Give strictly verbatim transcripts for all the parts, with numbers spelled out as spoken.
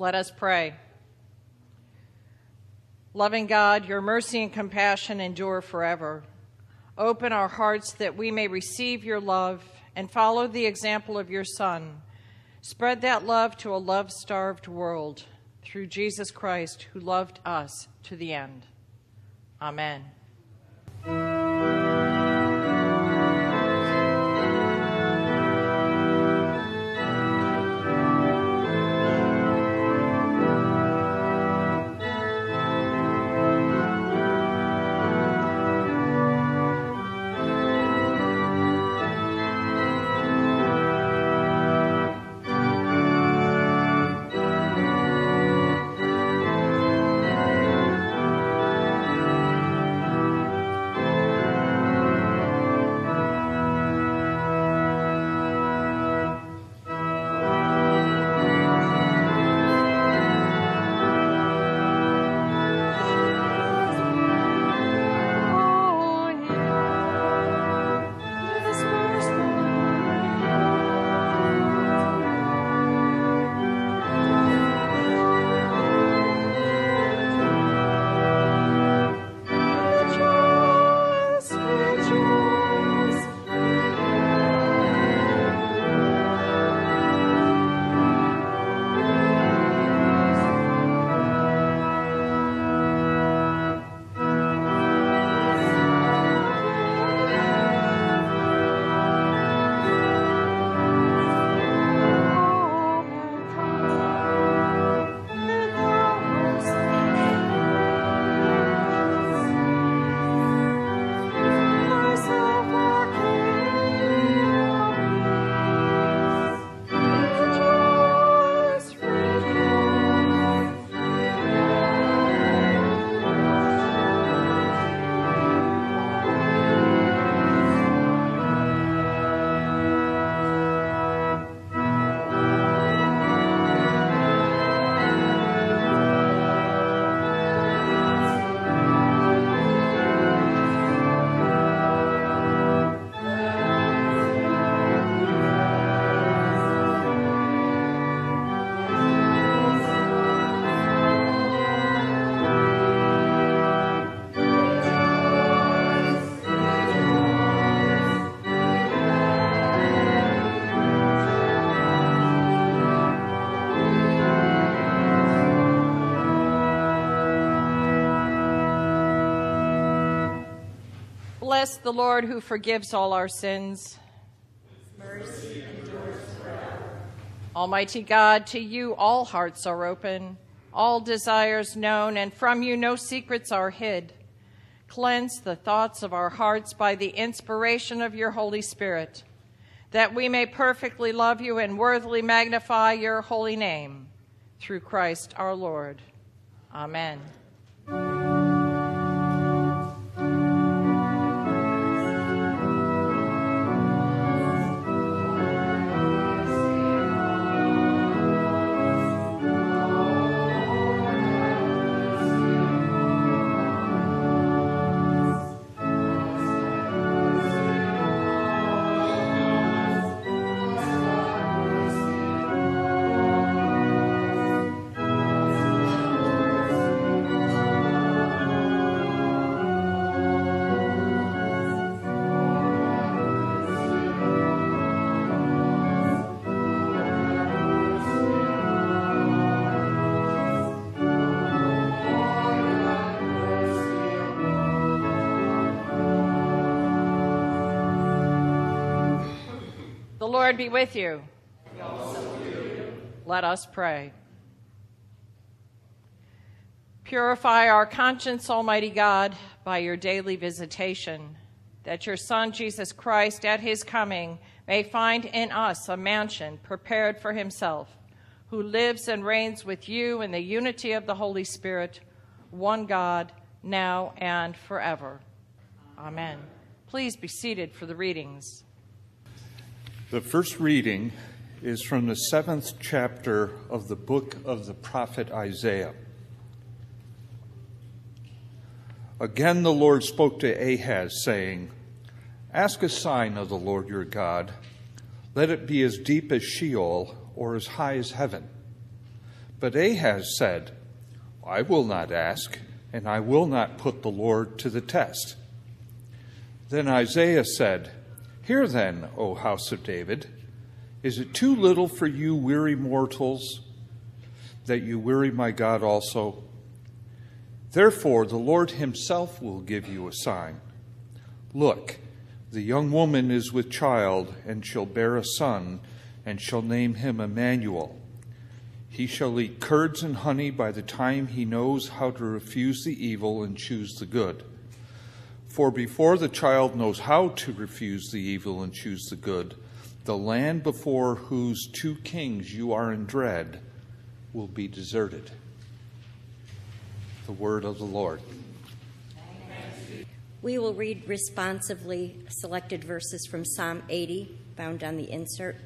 Let us pray. Loving God, your mercy and compassion endure forever. Open our hearts that we may receive your love and follow the example of your Son. Spread that love to a love-starved world through Jesus Christ, who loved us to the end. Amen. Bless the Lord who forgives all our sins. His mercy endures forever. Almighty God, to you all hearts are open, all desires known, and from you no secrets are hid. Cleanse the thoughts of our hearts by the inspiration of your Holy Spirit, that we may perfectly love you and worthily magnify your holy name. Through Christ our Lord. Amen. The Lord be with you. And also with you. Let us pray. Purify our conscience, Almighty God, by your daily visitation, that your Son, Jesus Christ, at his coming, may find in us a mansion prepared for himself, who lives and reigns with you in the unity of the Holy Spirit, one God, now and forever. Amen. Please be seated for the readings. The first reading is from the seventh chapter of the book of the prophet Isaiah. Again the Lord spoke to Ahaz, saying, "Ask a sign of the Lord your God. Let it be as deep as Sheol or as high as heaven. But Ahaz said, I will not ask, and I will not put the Lord to the test. Then Isaiah said, Hear then, O house of David, is it too little for you weary mortals, that you weary my God also? Therefore the Lord himself will give you a sign. Look, the young woman is with child, and shall bear a son, and shall name him Emmanuel. He shall eat curds and honey by the time he knows how to refuse the evil and choose the good. For before the child knows how to refuse the evil and choose the good, the land before whose two kings you are in dread will be deserted. The word of the Lord. We will read responsively selected verses from Psalm eighty, found on the insert.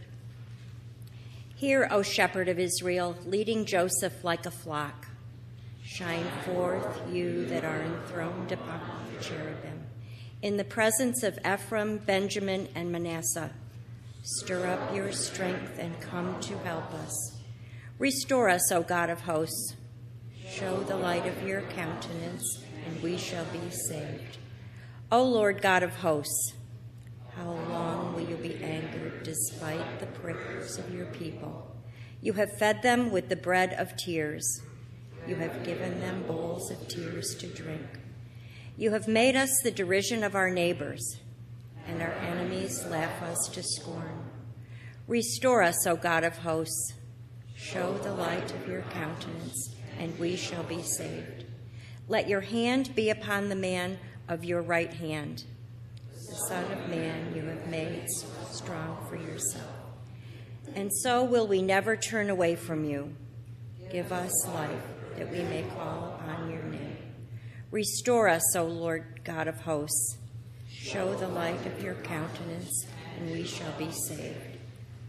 Hear, O shepherd of Israel, leading Joseph like a flock. Shine forth, you that are enthroned upon the cherubim. In the presence of Ephraim, Benjamin, and Manasseh, stir up your strength and come to help us. Restore us, O God of hosts. Show the light of your countenance, and we shall be saved. O Lord God of hosts, how long will you be angered despite the prayers of your people? You have fed them with the bread of tears. You have given them bowls of tears to drink. You have made us the derision of our neighbors, and our enemies laugh us to scorn. Restore us, O God of hosts. Show the light of your countenance, and we shall be saved. Let your hand be upon the man of your right hand. The Son of Man you have made strong for yourself. And so will we never turn away from you. Give us life, that we may call upon your name. Restore us, O Lord God of hosts. Show the light of your countenance, and we shall be saved.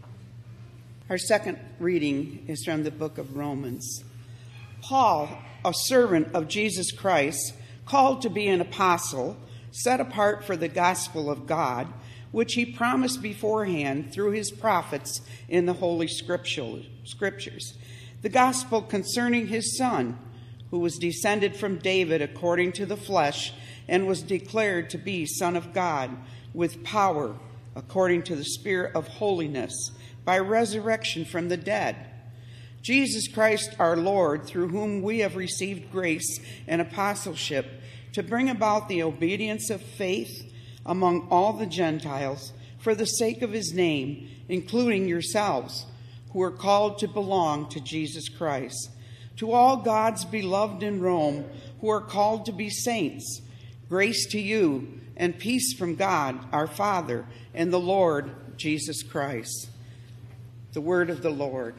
Our second reading is from the book of Romans. Paul, a servant of Jesus Christ, called to be an apostle, set apart for the gospel of God, which he promised beforehand through his prophets in the Holy Scriptures, the gospel concerning his Son, who was descended from David according to the flesh, and was declared to be Son of God, with power, according to the Spirit of holiness, by resurrection from the dead. Jesus Christ our Lord, through whom we have received grace and apostleship, to bring about the obedience of faith among all the Gentiles for the sake of his name, including yourselves, who are called to belong to Jesus Christ. To all God's beloved in Rome, who are called to be saints, grace to you and peace from God, our Father, and the Lord Jesus Christ. The word of the Lord.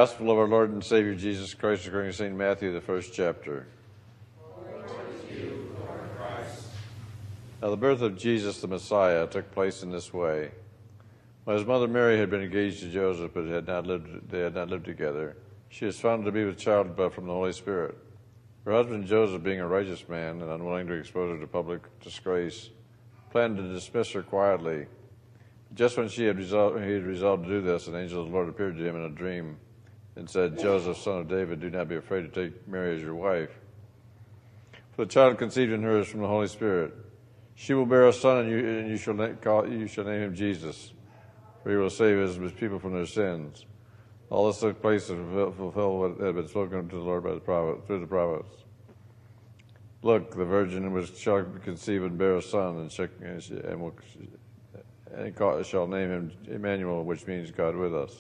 Gospel of our Lord and Savior Jesus Christ according to Saint Matthew, the first chapter. Glory to you, Lord Christ. Now the birth of Jesus the Messiah took place in this way. When his mother Mary had been engaged to Joseph, but had not lived, they had not lived together, she was found to be with child from the Holy Spirit. Her husband Joseph, being a righteous man and unwilling to expose her to public disgrace, planned to dismiss her quietly. Just when she had resolved, he had resolved to do this, an angel of the Lord appeared to him in a dream and said, Joseph, son of David, do not be afraid to take Mary as your wife. For the child conceived in her is from the Holy Spirit. She will bear a son, and you, and you, shall, na- call, you shall name him Jesus, for he will save his, his people from their sins. All this took place to fulfill what had been spoken to the Lord by the prophet, through the prophets. Look, the virgin was shall conceive and bear a son, and, shall, and, will, and call, shall name him Emmanuel, which means God with us.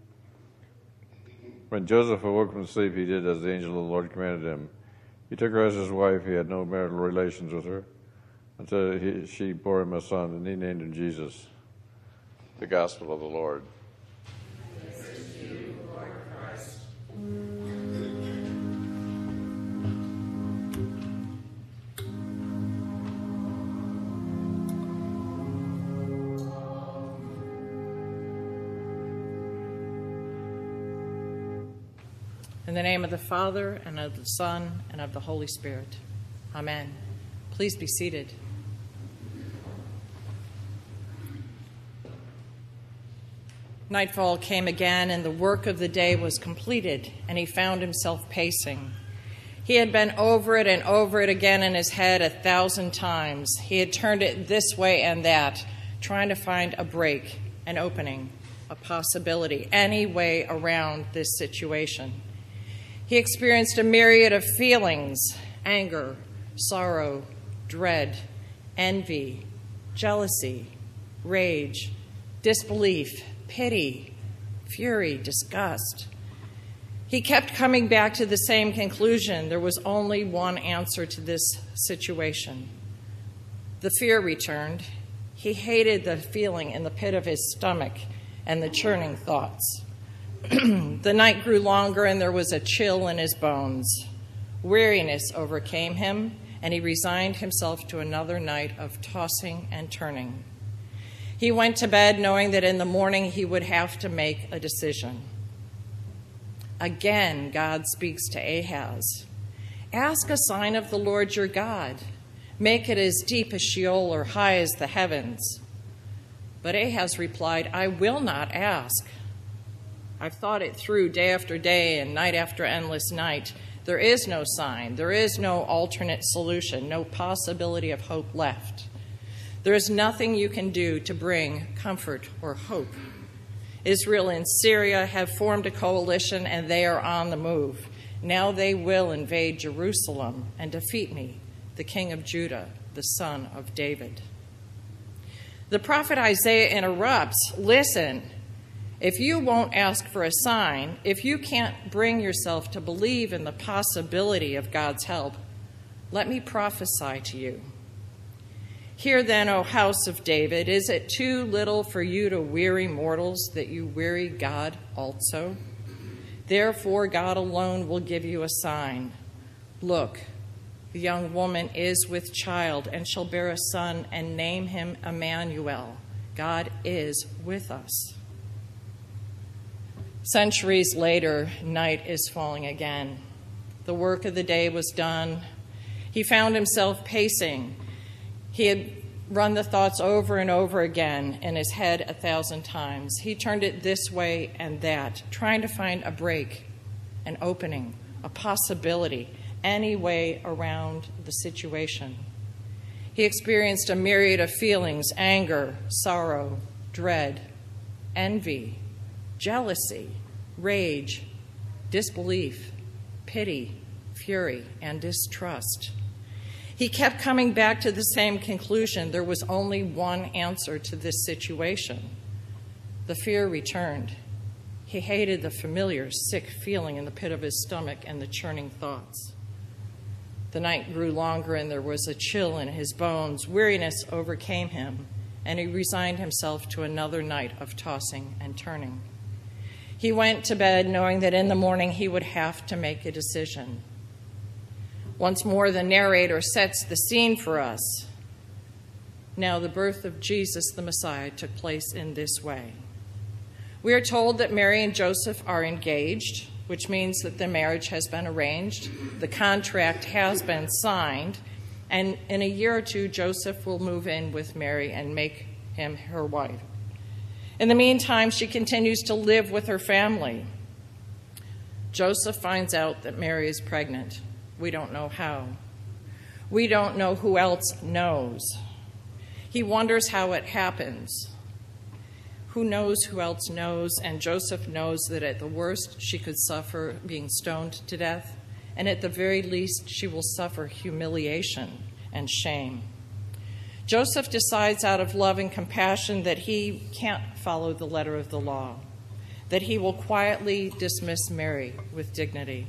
When Joseph awoke from sleep, he did as the angel of the Lord commanded him. He took her as his wife. He had no marital relations with her until he, she bore him a son, and he named him Jesus. The Gospel of the Lord. Praise to you, Lord Christ. In the name of the Father, and of the Son, and of the Holy Spirit. Amen. Please be seated. Nightfall came again, and the work of the day was completed, and he found himself pacing. He had been over it and over it again in his head a thousand times. He had turned it this way and that, trying to find a break, an opening, a possibility, any way around this situation. He experienced a myriad of feelings: anger, sorrow, dread, envy, jealousy, rage, disbelief, pity, fury, disgust. He kept coming back to the same conclusion. There was only one answer to this situation. The fear returned. He hated the feeling in the pit of his stomach and the churning thoughts. The night grew longer, and there was a chill in his bones. Weariness overcame him, and he resigned himself to another night of tossing and turning. He went to bed knowing that in the morning he would have to make a decision. Again, God speaks to Ahaz. Ask a sign of the Lord your God. Make it as deep as Sheol or high as the heavens. But Ahaz replied, I will not ask. I've thought it through day after day and night after endless night. There is no sign. There is no alternate solution, no possibility of hope left. There is nothing you can do to bring comfort or hope. Israel and Syria have formed a coalition, and they are on the move. Now they will invade Jerusalem and defeat me, the king of Judah, the son of David. The prophet Isaiah interrupts. Listen, if you won't ask for a sign, if you can't bring yourself to believe in the possibility of God's help, let me prophesy to you. Hear then, O house of David, is it too little for you to weary mortals that you weary God also? Therefore God alone will give you a sign. Look, the young woman is with child and shall bear a son and name him Emmanuel. God is with us. Centuries later, night is falling again. The work of the day was done. He found himself pacing. He had run the thoughts over and over again in his head a thousand times. He turned it this way and that, trying to find a break, an opening, a possibility, any way around the situation. He experienced a myriad of feelings: anger, sorrow, dread, envy, jealousy, rage, disbelief, pity, fury, and distrust. He kept coming back to the same conclusion. There was only one answer to this situation. The fear returned. He hated the familiar, sick feeling in the pit of his stomach and the churning thoughts. The night grew longer, and there was a chill in his bones. Weariness overcame him, and he resigned himself to another night of tossing and turning. He went to bed knowing that in the morning he would have to make a decision. Once more, the narrator sets the scene for us. Now, the birth of Jesus, the Messiah, took place in this way. We are told that Mary and Joseph are engaged, which means that the marriage has been arranged, the contract has been signed, and in a year or two, Joseph will move in with Mary and make him her wife. In the meantime, she continues to live with her family. Joseph finds out that Mary is pregnant. We don't know how. We don't know who else knows. He wonders how it happens. Who knows who else knows? And Joseph knows that at the worst, she could suffer being stoned to death, and at the very least, she will suffer humiliation and shame. Joseph decides out of love and compassion that he can't follow the letter of the law, that he will quietly dismiss Mary with dignity.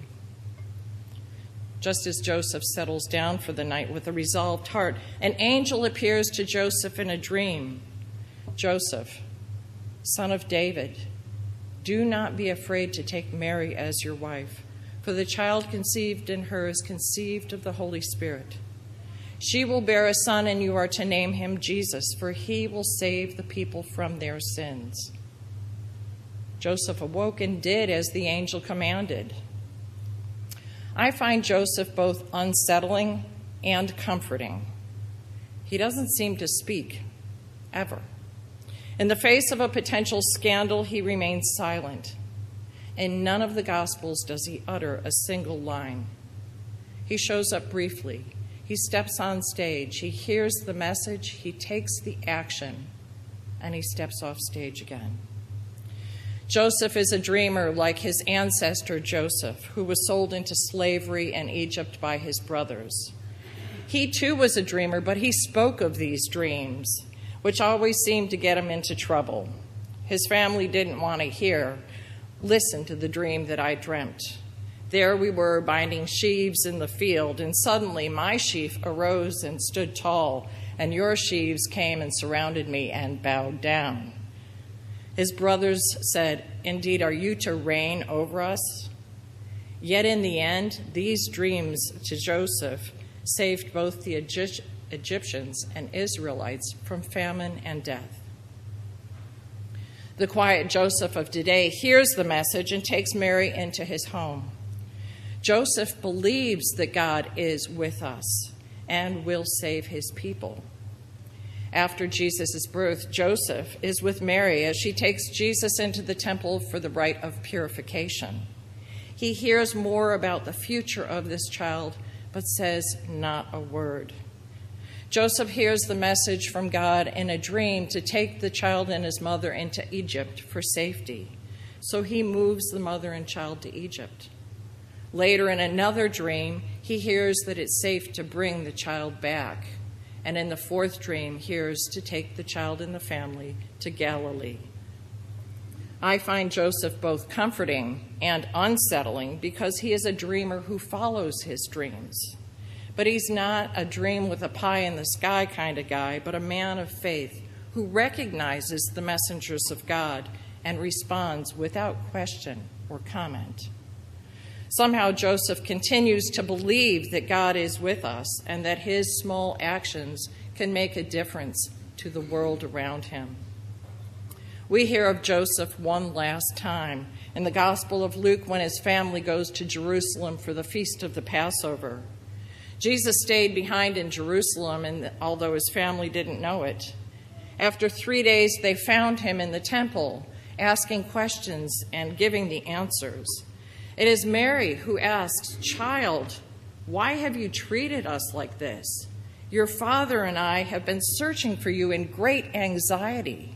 Just as Joseph settles down for the night with a resolved heart, an angel appears to Joseph in a dream. Joseph, son of David, do not be afraid to take Mary as your wife, for the child conceived in her is conceived of the Holy Spirit. She will bear a son, and you are to name him Jesus, for he will save the people from their sins. Joseph awoke and did as the angel commanded. I find Joseph both unsettling and comforting. He doesn't seem to speak, ever. In the face of a potential scandal, he remains silent. In none of the Gospels does he utter a single line. He shows up briefly. He steps on stage. He hears the message. He takes the action, and he steps off stage again. Joseph is a dreamer like his ancestor Joseph, who was sold into slavery in Egypt by his brothers. He too was a dreamer, but he spoke of these dreams, which always seemed to get him into trouble. His family didn't want to hear, listen to the dream that I dreamt. There we were binding sheaves in the field, and suddenly my sheaf arose and stood tall, and your sheaves came and surrounded me and bowed down. His brothers said, "Indeed, are you to reign over us?" Yet in the end, these dreams to Joseph saved both the Egyptians and Israelites from famine and death. The quiet Joseph of today hears the message and takes Mary into his home. Joseph believes that God is with us and will save his people. After Jesus' birth, Joseph is with Mary as she takes Jesus into the temple for the rite of purification. He hears more about the future of this child, but says not a word. Joseph hears the message from God in a dream to take the child and his mother into Egypt for safety. So he moves the mother and child to Egypt. Later, in another dream, he hears that it's safe to bring the child back. And in the fourth dream, hears to take the child and the family to Galilee. I find Joseph both comforting and unsettling because he is a dreamer who follows his dreams. But he's not a dream with a pie in the sky kind of guy, but a man of faith who recognizes the messengers of God and responds without question or comment. Somehow Joseph continues to believe that God is with us and that his small actions can make a difference to the world around him. We hear of Joseph one last time in the Gospel of Luke when his family goes to Jerusalem for the feast of the Passover. Jesus stayed behind in Jerusalem, and although his family didn't know it. After three days, they found him in the temple, asking questions and giving the answers. It is Mary who asks, "Child, why have you treated us like this? Your father and I have been searching for you in great anxiety."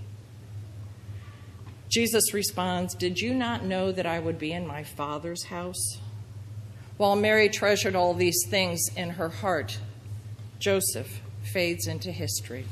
Jesus responds, "Did you not know that I would be in my Father's house?" While Mary treasured all these things in her heart, Joseph fades into history.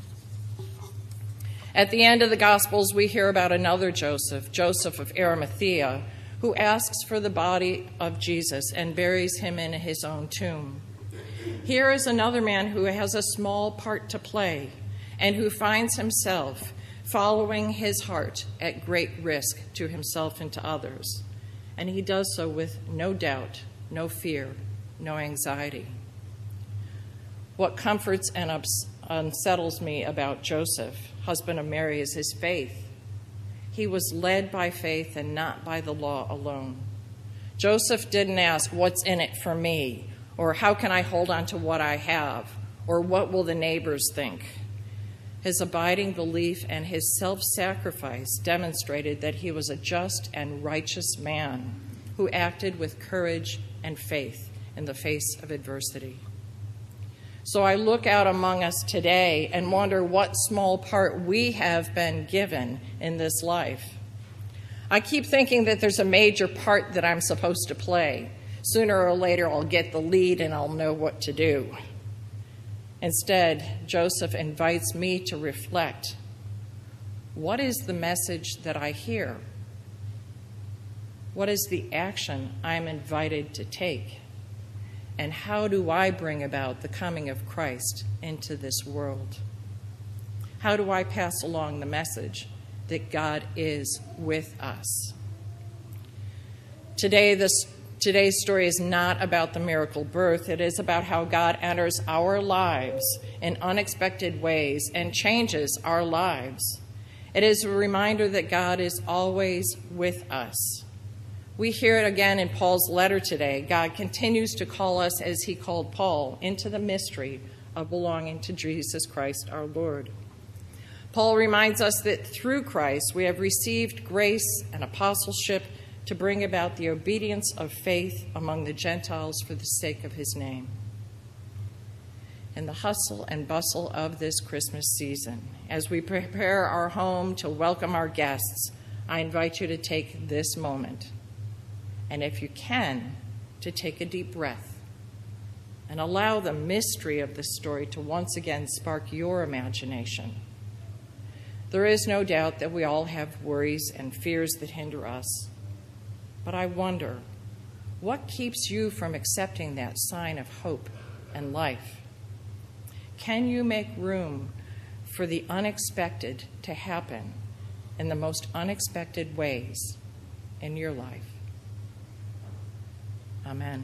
At the end of the Gospels, we hear about another Joseph, Joseph of Arimathea, who asks for the body of Jesus and buries him in his own tomb. Here is another man who has a small part to play and who finds himself following his heart at great risk to himself and to others. And he does so with no doubt, no fear, no anxiety. What comforts and ups- unsettles me about Joseph, husband of Mary, is his faith. He was led by faith and not by the law alone. Joseph didn't ask, what's in it for me? Or how can I hold on to what I have? Or what will the neighbors think? His abiding belief and his self-sacrifice demonstrated that he was a just and righteous man who acted with courage and faith in the face of adversity. So I look out among us today and wonder what small part we have been given in this life. I keep thinking that there's a major part that I'm supposed to play. Sooner or later, I'll get the lead and I'll know what to do. Instead, Joseph invites me to reflect. What is the message that I hear? What is the action I'm invited to take? And how do I bring about the coming of Christ into this world? How do I pass along the message that God is with us? Today, this, today's story is not about the miracle birth. It is about how God enters our lives in unexpected ways and changes our lives. It is a reminder that God is always with us. We hear it again in Paul's letter today. God continues to call us, as he called Paul, into the mystery of belonging to Jesus Christ our Lord. Paul reminds us that through Christ we have received grace and apostleship to bring about the obedience of faith among the Gentiles for the sake of his name. In the hustle and bustle of this Christmas season, as we prepare our home to welcome our guests, I invite you to take this moment. And if you can, to take a deep breath and allow the mystery of this story to once again spark your imagination. There is no doubt that we all have worries and fears that hinder us. But I wonder, what keeps you from accepting that sign of hope and life? Can you make room for the unexpected to happen in the most unexpected ways in your life? Amen.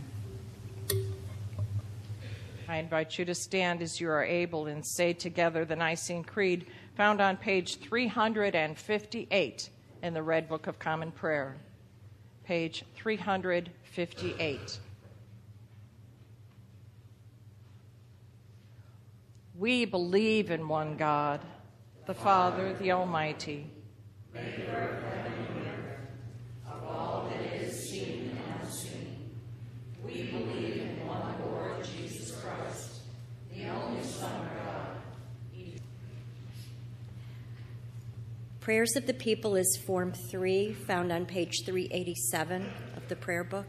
I invite you to stand as you are able and say together the Nicene Creed found on page three hundred fifty-eight in the Red Book of Common Prayer. Page three hundred fifty-eight. We believe in one God, the Father, the Almighty, maker of heaven and earth, of all that is seen and unseen. We believe in one Lord Jesus Christ, the only Son of God. Prayers of the People is Form three, found on page three eighty-seven of the prayer book.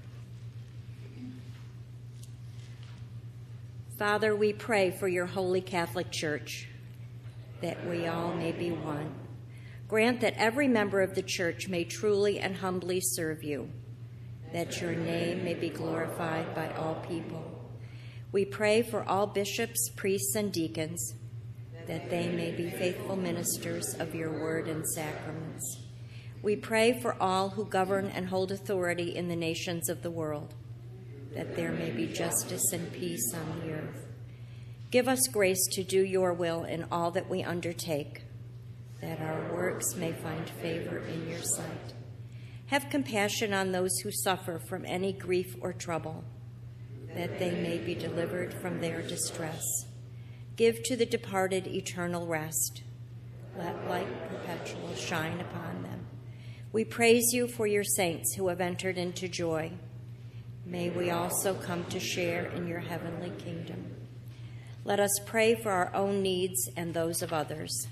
Father, we pray for your holy Catholic Church, that we all may be one. Grant that every member of the Church may truly and humbly serve you, that your name may be glorified by all people. We pray for all bishops, priests, and deacons, that they may be faithful ministers of your word and sacraments. We pray for all who govern and hold authority in the nations of the world, that there may be justice and peace on the earth. Give us grace to do your will in all that we undertake, that our works may find favor in your sight. Have compassion on those who suffer from any grief or trouble, that they may be delivered from their distress. Give to the departed eternal rest. Let light perpetual shine upon them. We praise you for your saints who have entered into joy. May we also come to share in your heavenly kingdom. Let us pray for our own needs and those of others.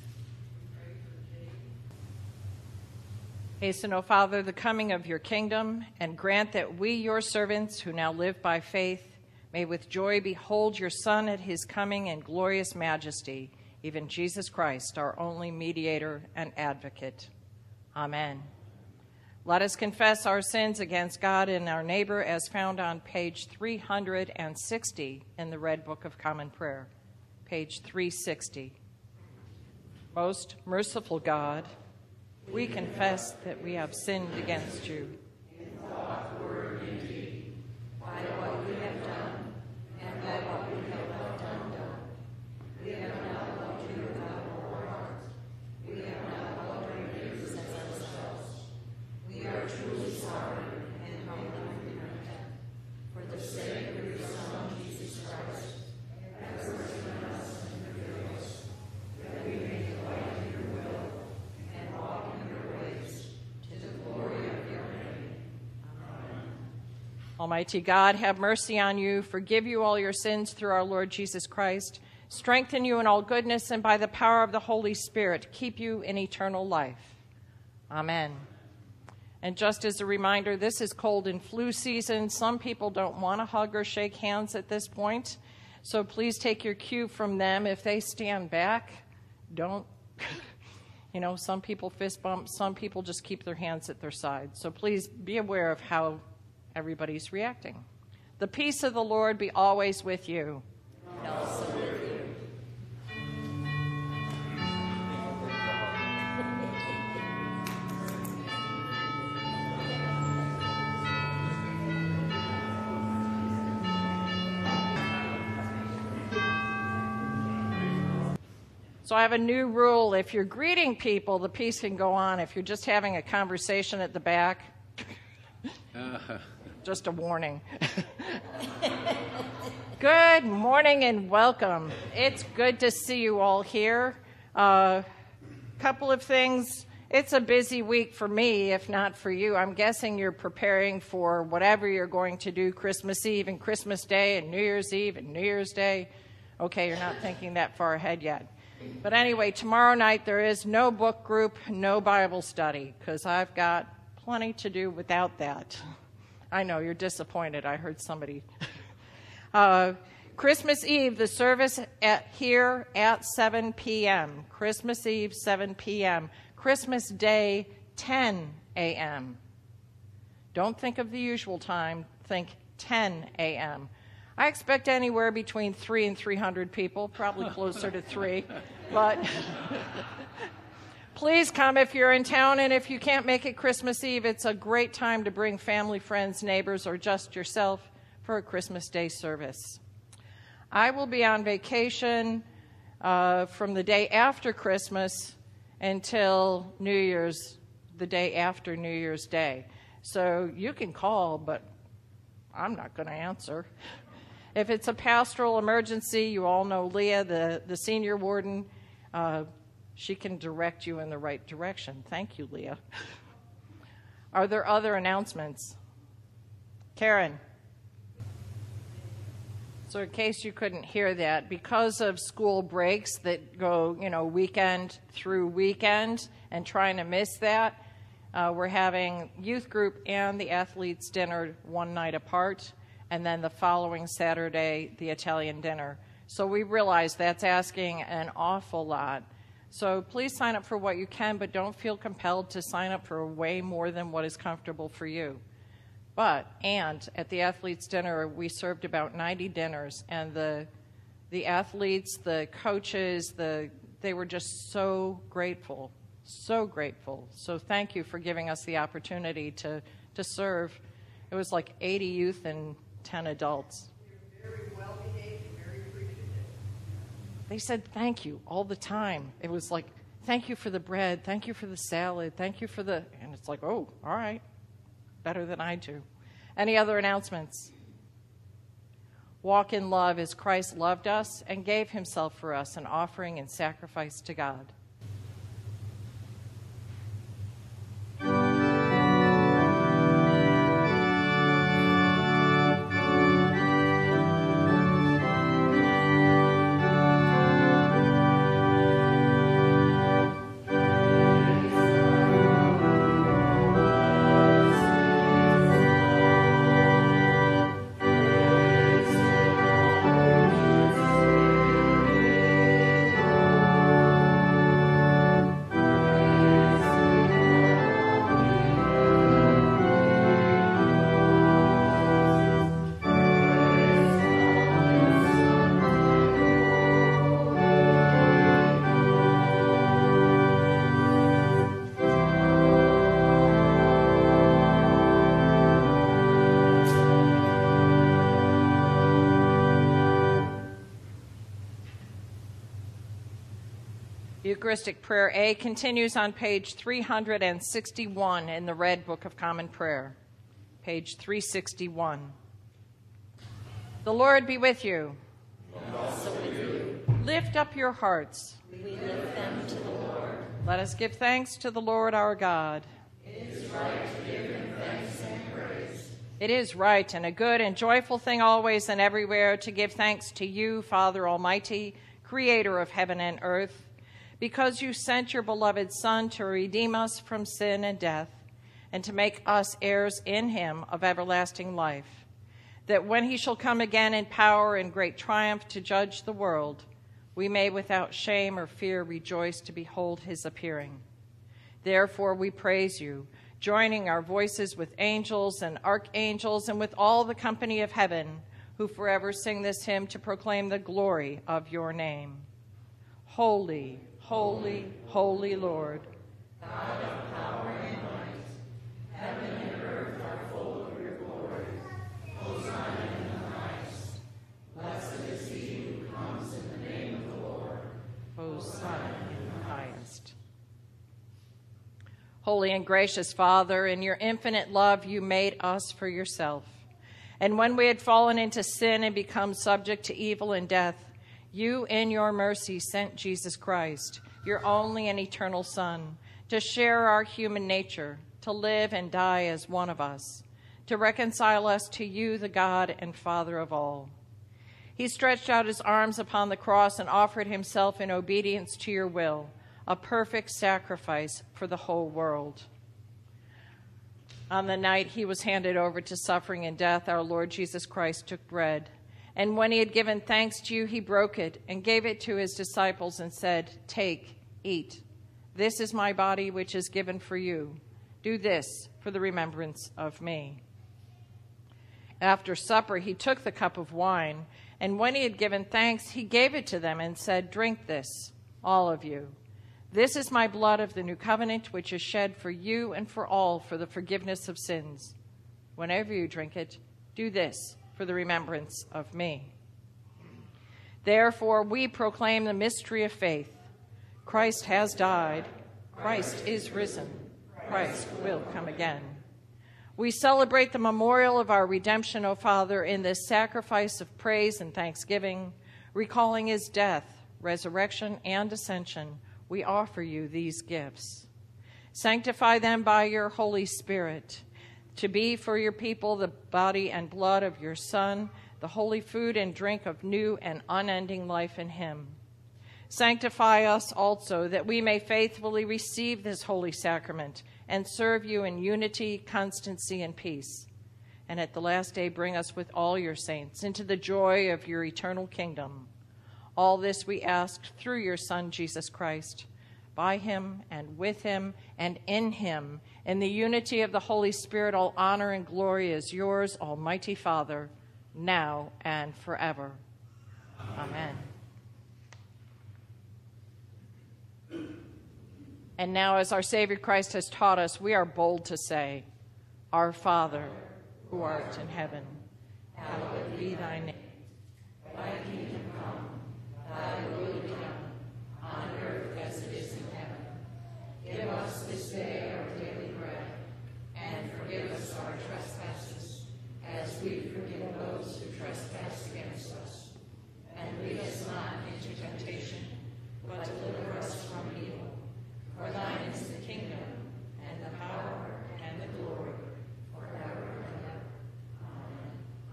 Hasten, O Father, the coming of your kingdom, and grant that we, your servants, who now live by faith, may with joy behold your Son at his coming in glorious majesty, even Jesus Christ, our only mediator and advocate. Amen. Let us confess our sins against God and our neighbor as found on page three hundred sixty in the Red Book of Common Prayer. Page three sixty. Most merciful God, we confess that we have sinned against you. In thought, word, and deed, by what we have done, and by what we have left undone. We have not loved you with our whole heart. We have not loved our neighbors as ourselves. We are truly sorry and humbly repentant. For the sake of your Son, Jesus Christ, have mercy on us and forgive us, that we may delight in your will and walk in your ways, to the glory of your name. Amen. Almighty God, have mercy on you, forgive you all your sins through our Lord Jesus Christ, strengthen you in all goodness, and by the power of the Holy Spirit, keep you in eternal life. Amen. And just as a reminder, this is cold and flu season. Some people don't want to hug or shake hands at this point, so please take your cue from them. If they stand back, don't. You know, some people fist bump, some people just keep their hands at their sides. So please be aware of how everybody's reacting. The peace of the Lord be always with you. And also with you. So I have a new rule. If you're greeting people, the peace can go on. If you're just having a conversation at the back, just a warning. Good morning and welcome. It's good to see you all here. A uh, couple of things. It's a busy week for me, if not for you. I'm guessing you're preparing for whatever you're going to do Christmas Eve and Christmas Day and New Year's Eve and New Year's Day. Okay, you're not thinking that far ahead yet. But anyway, tomorrow night there is no book group, no Bible study, because I've got plenty to do without that. I know, you're disappointed. I heard somebody. uh, Christmas Eve, the service at here at seven p.m. Christmas Eve, seven p.m. Christmas Day, ten a.m. Don't think of the usual time. Think ten a.m. I expect anywhere between three and three hundred people, probably closer to three. But please come if you're in town, and if you can't make it Christmas Eve, it's a great time to bring family, friends, neighbors, or just yourself for a Christmas Day service. I will be on vacation uh, from the day after Christmas until New Year's, the day after New Year's Day. So you can call, but I'm not going to answer. If it's a pastoral emergency, you all know Leah, the, the senior warden. Uh, she can direct you in the right direction. Thank you, Leah. Are there other announcements? Karen. So in case you couldn't hear that, because of school breaks that go, you know, weekend through weekend and trying to miss that, uh, we're having youth group and the athletes dinner one night apart. And then the following Saturday, the Italian dinner. So we realize that's asking an awful lot. So please sign up for what you can, but don't feel compelled to sign up for way more than what is comfortable for you. But, and at the athletes' dinner, we served about ninety dinners, and the the athletes, the coaches, the they were just so grateful, so grateful. So thank you for giving us the opportunity to, to serve. It was like eighty youth and ten adults. You're very well behaved and very appreciative. They said thank you all the time. It was like, thank you for the bread, thank you for the salad, thank you for the, and it's like, oh, all right, better than I do. Any other announcements? Walk in love as Christ loved us and gave himself for us, an offering and sacrifice to God. Eucharistic Prayer A continues on page three hundred sixty-one in the Red Book of Common Prayer. Page three sixty-one. The Lord be with you. And also with you. Lift up your hearts. We lift them to the Lord. Let us give thanks to the Lord our God. It is right to give him thanks and praise. It is right and a good and joyful thing always and everywhere to give thanks to you, Father Almighty, Creator of heaven and earth, because you sent your beloved Son to redeem us from sin and death, and to make us heirs in him of everlasting life, that when he shall come again in power and great triumph to judge the world, we may without shame or fear rejoice to behold his appearing. Therefore we praise you, joining our voices with angels and archangels and with all the company of heaven, who forever sing this hymn to proclaim the glory of your name. Holy, holy, holy Lord, God of power and might, heaven and earth are full of your glory. Hosanna in the highest. Blessed is he who comes in the name of the Lord. Hosanna in the highest. Holy and gracious Father, in your infinite love you made us for yourself. And when we had fallen into sin and become subject to evil and death, you in your mercy sent Jesus Christ, your only and eternal Son, to share our human nature, to live and die as one of us, to reconcile us to you, the God and Father of all. He stretched out his arms upon the cross and offered himself in obedience to your will, a perfect sacrifice for the whole world. On the night he was handed over to suffering and death, our Lord Jesus Christ took bread, and when he had given thanks to you, he broke it and gave it to his disciples and said, "Take, eat. This is my body which is given for you. Do this for the remembrance of me." After supper, he took the cup of wine, and when he had given thanks, he gave it to them and said, "Drink this, all of you. This is my blood of the new covenant, which is shed for you and for all for the forgiveness of sins. Whenever you drink it, do this for the remembrance of me." Therefore, we proclaim the mystery of faith. Christ has died. Christ is risen. Christ will come again. We celebrate the memorial of our redemption, O Father, in this sacrifice of praise and thanksgiving, recalling his death, resurrection, and ascension. We offer you these gifts. Sanctify them by your Holy Spirit, to be for your people the body and blood of your Son, the holy food and drink of new and unending life in him. Sanctify us also, that we may faithfully receive this holy sacrament and serve you in unity, constancy, and peace. And at the last day, bring us with all your saints into the joy of your eternal kingdom. All this we ask through your Son, Jesus Christ, by him and with him and in him. In the unity of the Holy Spirit, all honor and glory is yours, Almighty Father, now and forever. Amen. And now, as our Savior Christ has taught us, we are bold to say, Our Father, who art in heaven, hallowed be thy name. Thy kingdom come, thy will be done, on earth as it is in heaven. Give us this day our daily bread, and forgive us our trespasses, as we forgive those who trespass against us. And lead us not into temptation, but deliver us from evil. For thine is the kingdom, and the power, and the glory, forever and ever. Amen.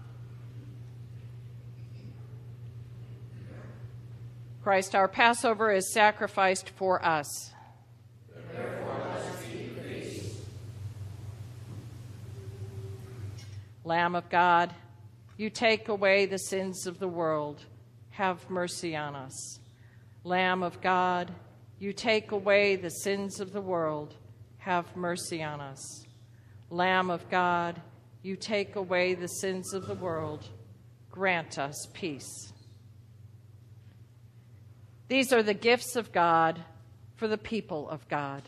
Christ, our Passover, is sacrificed for us. Therefore let us keep the feast. Lamb of God, you take away the sins of the world. Have mercy on us. Lamb of God, you take away the sins of the world. Have mercy on us. Lamb of God, you take away the sins of the world. Grant us peace. These are the gifts of God for the people of God.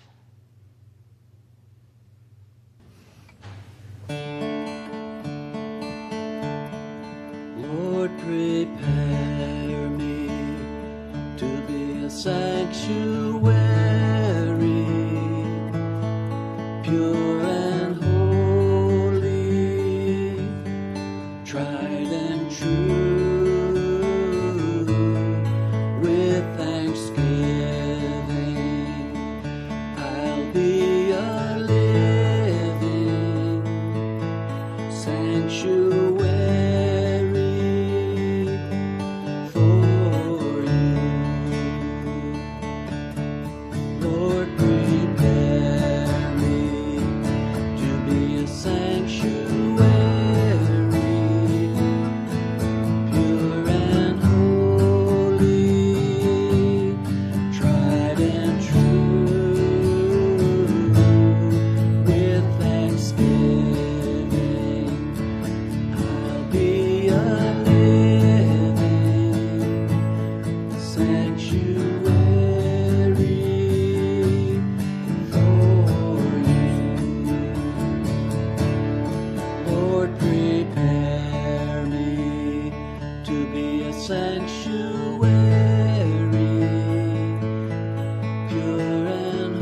Lord, prepare me to be a sanctuary, and true, with thanksgiving, I'll be a living sanctuary for you. Lord, prepare me to be a sanctuary, pure and holy, tried and true. With thanksgiving, I'll be a living sanctuary for you. Lord, prepare me to be a sanctuary, pure and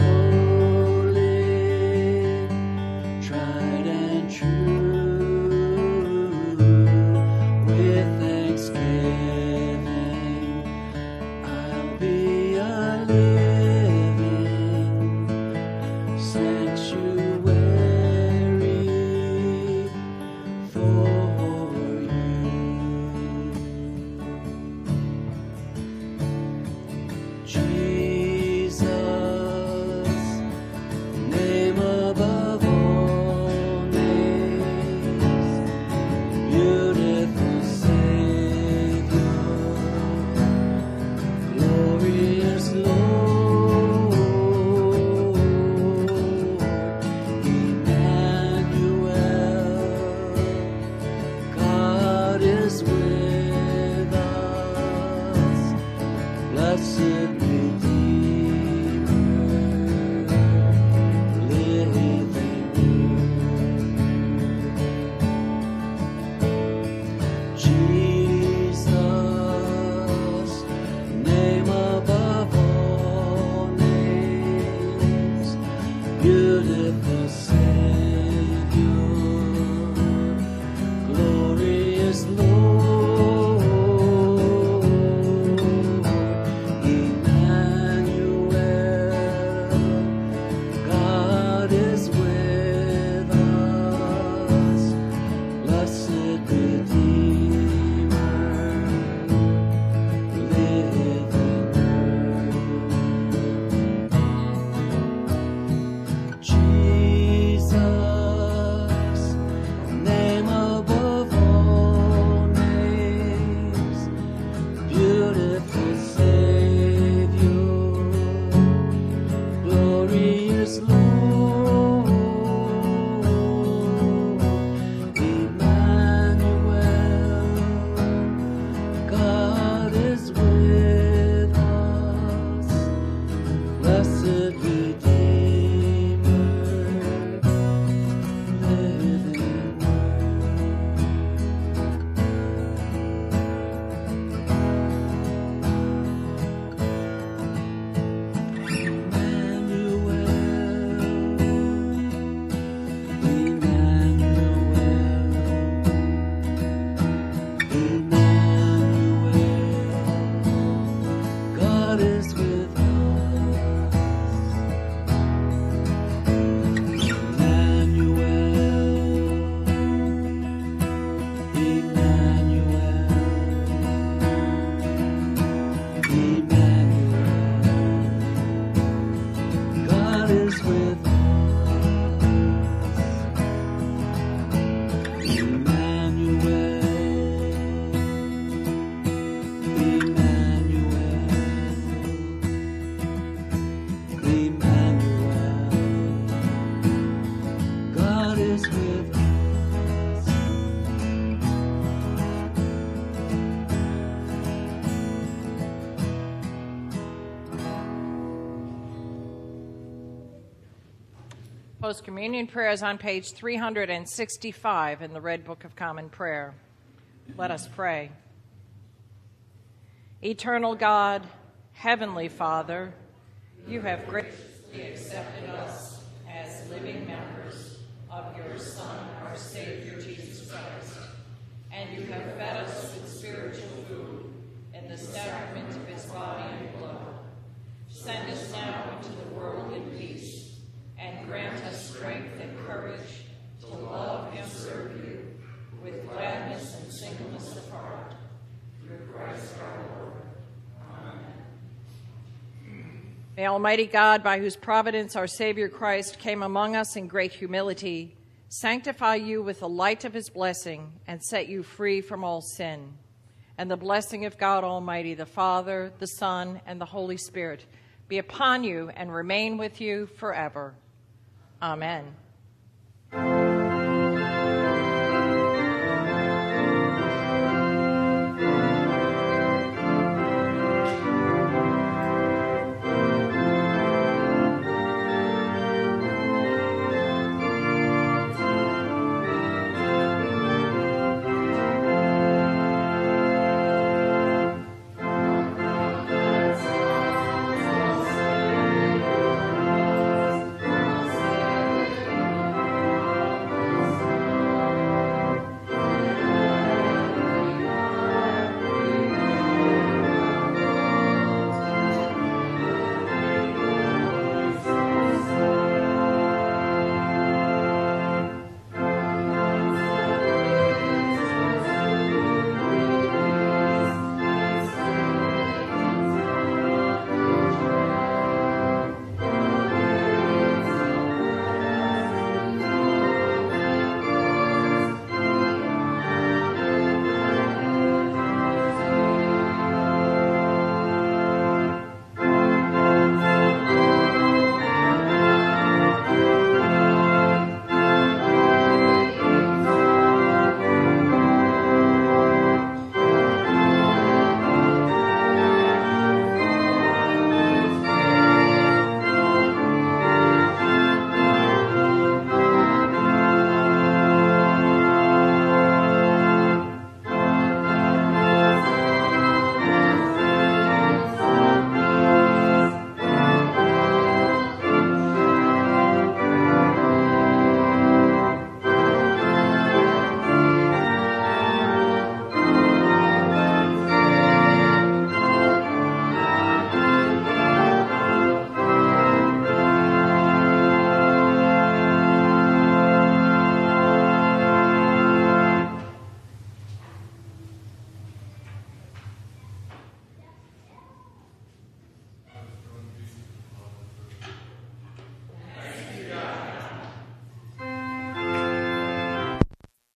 holy, tried and true. With thanksgiving, I'll be a living sanctuary for you. Jesus, name above all names, beautiful Savior, glorious Lord, Emmanuel, God is with us, blessed Redeemer, living Jesus, name above all names, beautiful Savior, glorious Lord, Emmanuel, God is with us, blessed Redeemer, living Jesus, name above all names, beautiful Savior, glorious Lord, Emmanuel, God is with us, blessed Redeemer, living God is with us. Post-communion prayer is on page three hundred sixty-five in the Red Book of Common Prayer. Let us pray. Eternal God, Heavenly Father, you have graciously accepted us as living members of your Son, our Savior, Jesus Christ, and you have fed us with spiritual food in the sacrament of his body and blood. Send us now into the world in peace, and grant us strength and courage to love and serve you with gladness and singleness of heart. Through Christ our Lord. Amen. May Almighty God, by whose providence our Savior Christ came among us in great humility, sanctify you with the light of his blessing and set you free from all sin. And the blessing of God Almighty, the Father, the Son, and the Holy Spirit be upon you and remain with you forever. Amen.